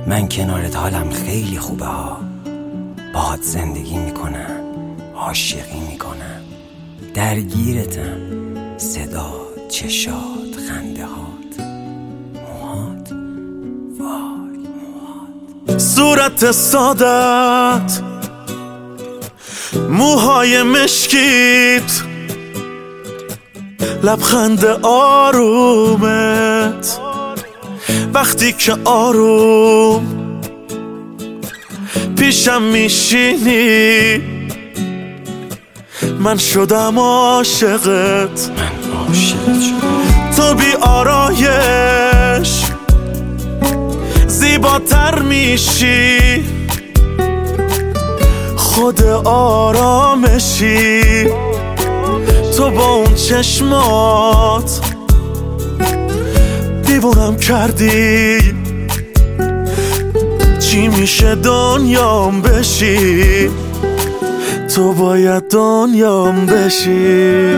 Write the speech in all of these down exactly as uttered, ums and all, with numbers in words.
من کنارت حالم خیلی خوبه ها. باهات زندگی میکنم، عاشقی میکنم، درگیرتم. صدا، چشات، خنده هات، موهات، وای موهات. صورت سادت، موهای مشکیت، لبخند آرومت. وقتی که آروم پیشم میشینی من شدم عاشقت. من عاشقت شدم. تو بی آرایش زیباتر میشی، خود آرامشی. تو با اون چشمات دیوونم کردی. چی میشه دنیام بشی، تو باید دنیام بشی.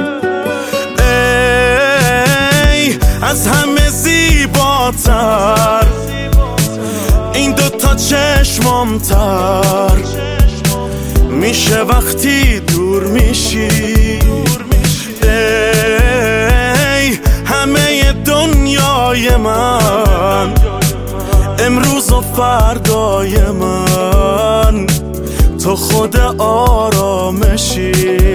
ای از همه زیباتر این دوتا چشمام تر میشه وقتی دور میشی. ای همه دنیای من، امروز و فردای من، تو خود آرامشی.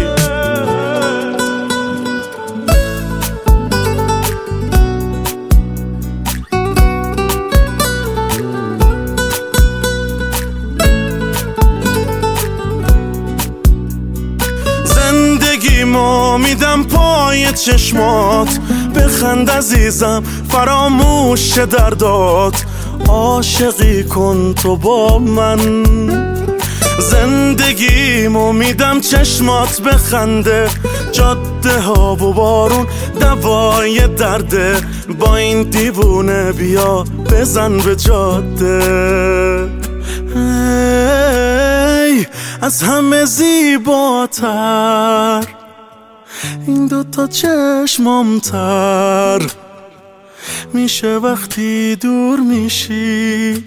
زندگیمو میدم پای چشمات، بخند عزیزم فراموش دردات. عاشقی کن تو با من، زندگیمو میدم چشمات بخنده. جاده ها و بارون دوای درده، با این دیوونه بیا بزن به جاده. ای از همه زیباتر این دوتا چشمام تر میشه وقتی دور میشی.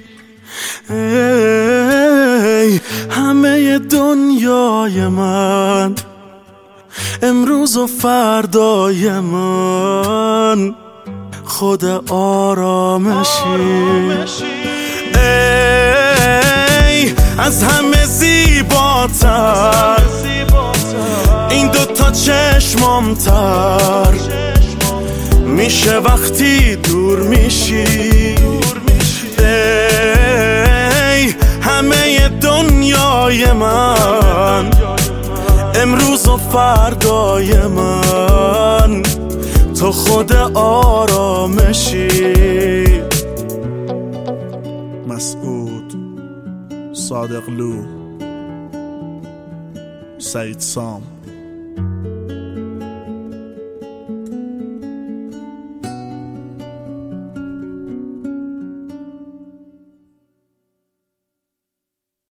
ای همه دنیای من، امروز و فردای من، خود آرامشی. ای از همه زیباتر این دوتا چشمام تر میشه وقتی دور میشی. ای همه دنیای من، امروز و فردای من، تو خود آرامشی. مسعود صادقلو، سعید سام.